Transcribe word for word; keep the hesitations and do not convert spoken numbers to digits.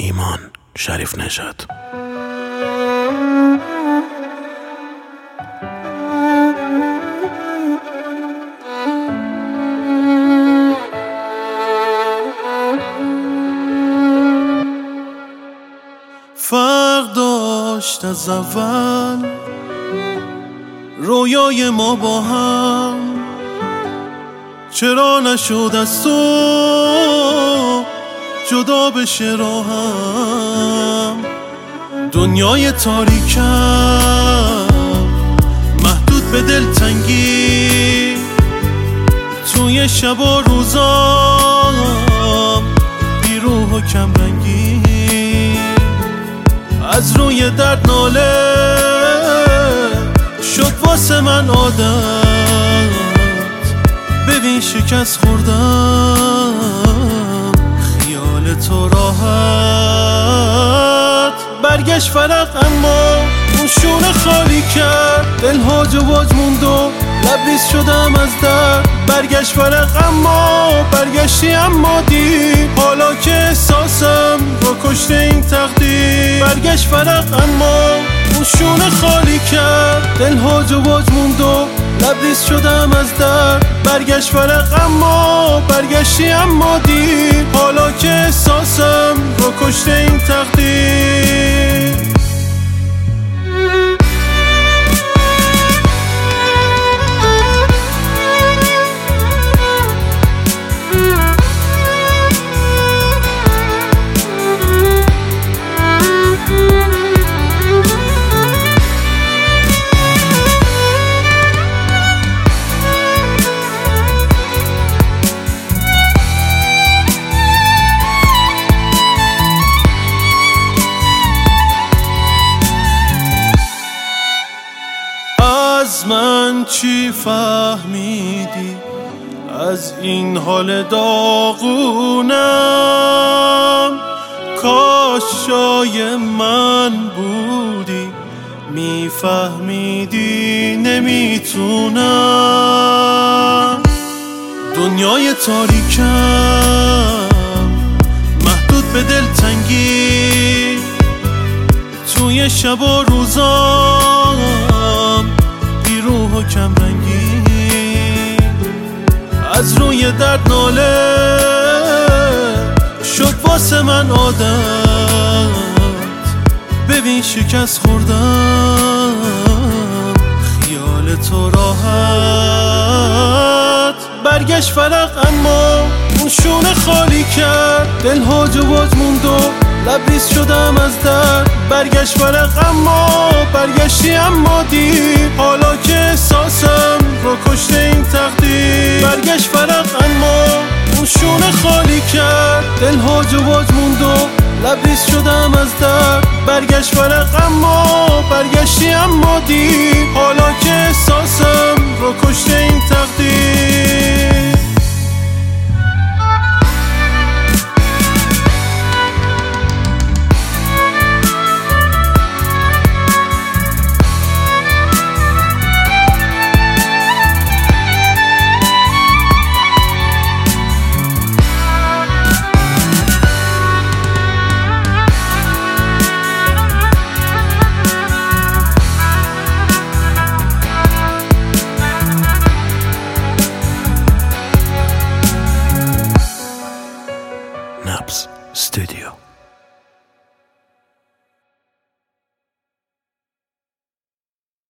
ایمان شریف نژاد. فرق داشت از اول رویای ما با هم، چرا نشد از تو جدا بشه راهم؟ دنیای تاریکم محدود به دلتنگی، توی شب و روزام بی روح و کم رنگی، از روی درد ناله شد واسه من عادت. ببین شکست خوردم خیال تو راحت، برگشت فرق اما اون شونه خالی کرد، دل هاج و واج موند و لبریز شدم از درد. برگشت فرق اما برگشتی اما دیر، حالا که احساسم رو کشته این تقدیر. برگشت فرق اما اون شونه خالی کرد، دل هاج و واج موند و لبریز شدم از درد. برگشت فرق اما برگشتی اما دیر، حالا که احساسم رو کشته این تقدیر. از من چی فهمیدی از این حال داغونم؟ کاش جای من بودی میفهمیدی نمیتونم. دنیای تاریکم محدود به دلتنگی، توی شب و روزام روح و کم رنگی، از روی درد ناله شد واسه من عادت. ببین شکست خوردم خیال تو راحت، برگشت فرق اما اون شونه خالی کرد، دل هاج و واج موند و لبریز شدم از درد. برگشت فرق اما برگشتی اما دیر، حالا که احساسم رو کشته این تقدیر. برگشت فرق اما اون شونه خالی کرد، دل هاج و واج موند و لبریز شدم از درد. برگشت فرق اما برگشتی اما دیر، حالا که احساسم رو کشته این تقدیر.